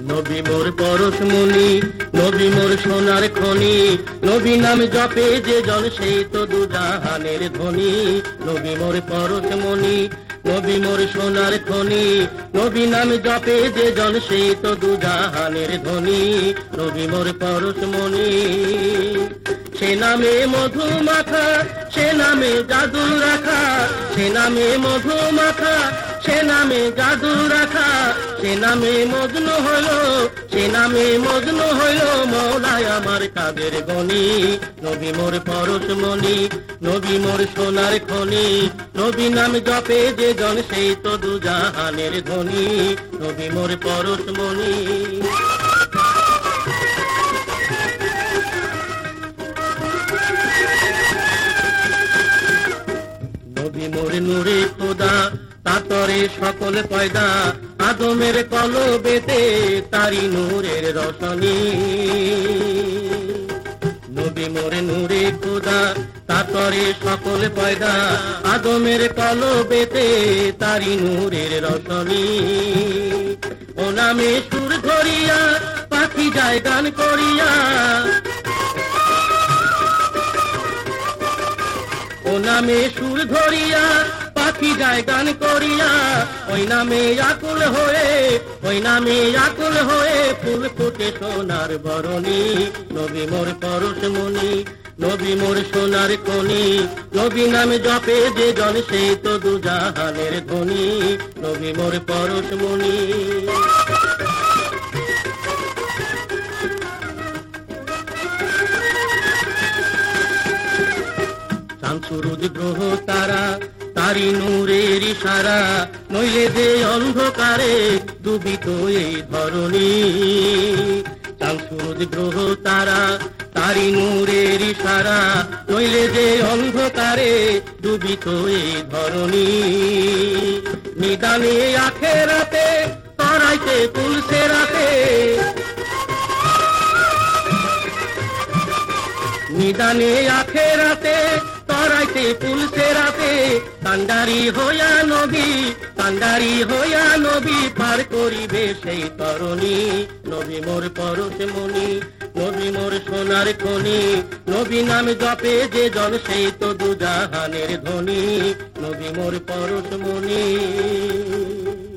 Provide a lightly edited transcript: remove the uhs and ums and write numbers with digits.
নবী মোর পরশমণি, নবী মোর সোনার খনি, নবী নাম জপে যে জন সেই তো দুজাহানের ধনী। নবী মোর পরশমণি, নবী মোর সোনার খনি, নবী নাম জপে যে জন সেই তো দুজাহানের ধনী। নবী মোর পরশমণি, সে নামে মধু মাখা, সে নামে জাদু রাখা, সে নামে মধু মাখা, সে নামে জাদু রাখা, সে নামে মজনু হইল, সে নামে মজনু হইল মওলায় আমার কাদের গনি। নবী মোর পরশমণি, নবী মোর সোনার খনি, নবী নাম জপে যে জন সেই তো দুজাহানের ধনী। নবী মোর পরশমণি। নবী মোর নূরে খোদা, তাতরে সকল পয়দা, আদমের কলবেতে তারি নূরের রশনি। নবী মোর নূরে খোদা, তাতরে সকল পয়দা, আদমের কলবেতে তারি নূরের রশনি। ও নামে সুর ধরিয়া পাখি যায় গান করিয়া, ও নামে সুর ধরিয়া পাখি যায় গান করিয়া, ওই নামে আকুল হয়ে, ওই নামে আকুল হয়ে ফুল ফুটে সোনার বরণী। নবী মোর পরশমণি, নবী মোর সোনার খনি, নবী নামে জপে যে জন সেই তো দুজাহানের ধনী। নবী মোর পরশমণি। শামসুরুজ গ্রহ তারা, তারি নূরের ইশারা, নইলে যে অন্ধকারে ডুবিত এই ধরণী। শামসুরুজ গ্রহ তারা, তারি নূরের ইশারা, নইলে যে অন্ধকারে ডুবিত এই ধরণী। নিদানে আখেরাতে তরাইতে তুলসে রাতে, নিদানে আখেরাতে তরাইতে তুলসে রাতে, কান্ডারি হইয়া নবী, কান্ডারি হইয়া নবী পার করিবে সেই তরণী। নবী মোর পরশমণি, নবী মোর সোনার খনি, নবী নাম জপে যে জন সেই তো দুজাহানের ধনী। নবী মোর পরশমণি।